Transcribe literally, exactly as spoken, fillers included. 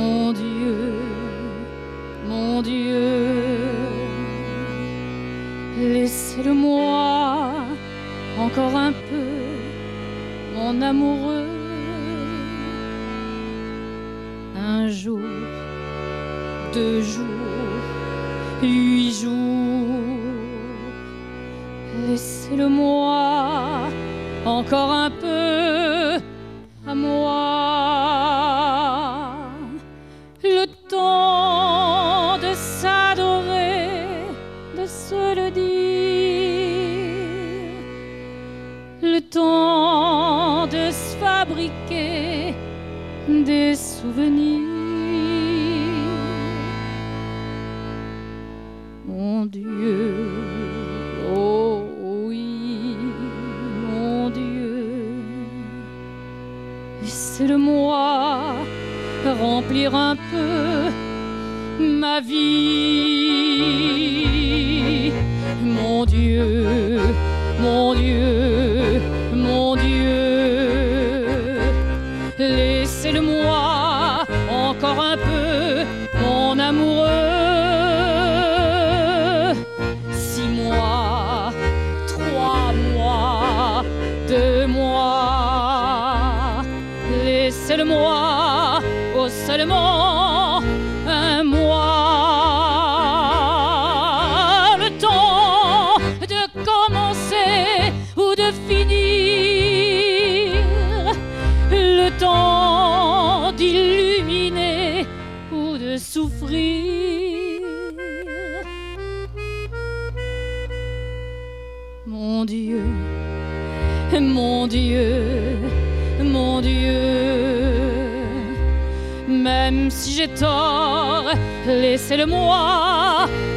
Mon Dieu, mon Dieu, laissez-le-moi encore un peu, mon amoureux. Un jour, deux jours, huit jours, laissez-le-moi encore un peu à moi. Le temps de s'adorer, de se le dire, le temps de se fabriquer des souvenirs. Mon Dieu, oh oui, mon Dieu, laissez-le-moi remplir un peu ma vie. Mon Dieu, mon Dieu, mon Dieu, laissez-le-moi encore un peu, mon amoureux. Six mois, trois mois, deux mois, laissez-le-moi, oh seulement un mois. Le temps de commencer ou de finir, le temps d'illuminer ou de souffrir. Mon Dieu, mon Dieu, mon Dieu, même si j'ai tort, laissez-le-moi